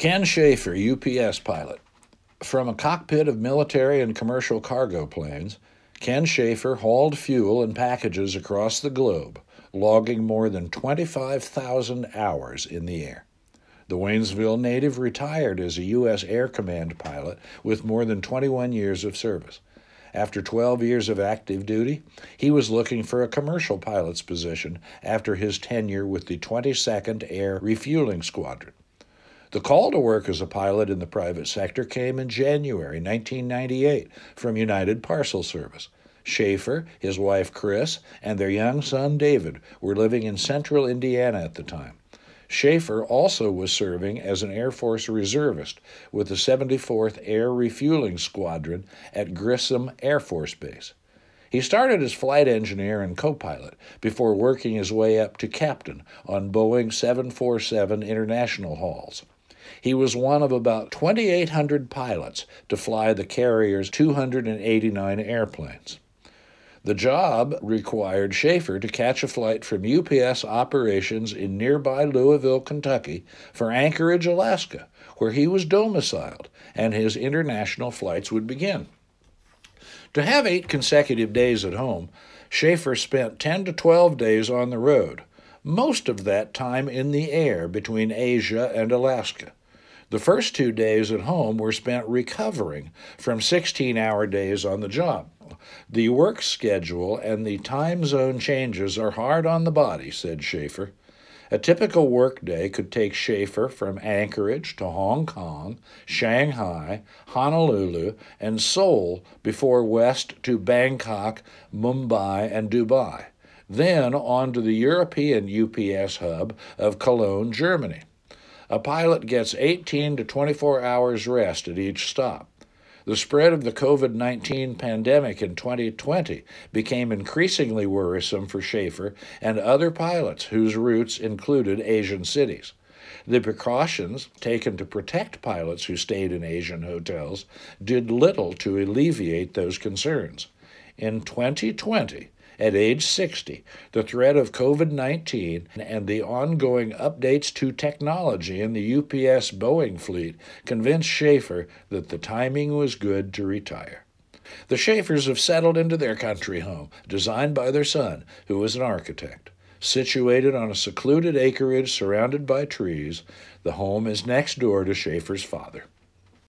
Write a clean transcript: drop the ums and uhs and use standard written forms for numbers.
Ken Schaefer, UPS pilot. From a cockpit of military and commercial cargo planes, Ken Schaefer hauled fuel and packages across the globe, logging more than 25,000 hours in the air. The Waynesville native retired as a U.S. Air Command pilot with more than 21 years of service. After 12 years of active duty, he was looking for a commercial pilot's position after his tenure with the 22nd Air Refueling Squadron. The call to work as a pilot in the private sector came in January 1998 from United Parcel Service. Schaefer, his wife Chris, and their young son David were living in central Indiana at the time. Schaefer also was serving as an Air Force reservist with the 74th Air Refueling Squadron at Grissom Air Force Base. He started as flight engineer and co-pilot before working his way up to captain on Boeing 747 international hauls. He was one of about 2,800 pilots to fly the carrier's 289 airplanes. The job required Schaefer to catch a flight from UPS operations in nearby Louisville, Kentucky, for Anchorage, Alaska, where he was domiciled, and his international flights would begin. To have 8 consecutive days at home, Schaefer spent 10 to 12 days on the road, most of that time in the air between Asia and Alaska. The first 2 days at home were spent recovering from 16-hour days on the job. The work schedule and the time zone changes are hard on the body, said Schaefer. A typical workday could take Schaefer from Anchorage to Hong Kong, Shanghai, Honolulu, and Seoul before west to Bangkok, Mumbai, and Dubai, then on to the European UPS hub of Cologne, Germany. A pilot gets 18 to 24 hours rest at each stop. The spread of the COVID-19 pandemic in 2020 became increasingly worrisome for Schaefer and other pilots whose routes included Asian cities. The precautions taken to protect pilots who stayed in Asian hotels did little to alleviate those concerns. In 2020, at age 60, the threat of COVID-19 and the ongoing updates to technology in the UPS Boeing fleet convinced Schaefer that the timing was good to retire. The Schaefers have settled into their country home, designed by their son, who was an architect. Situated on a secluded acreage surrounded by trees, the home is next door to Schaefer's father.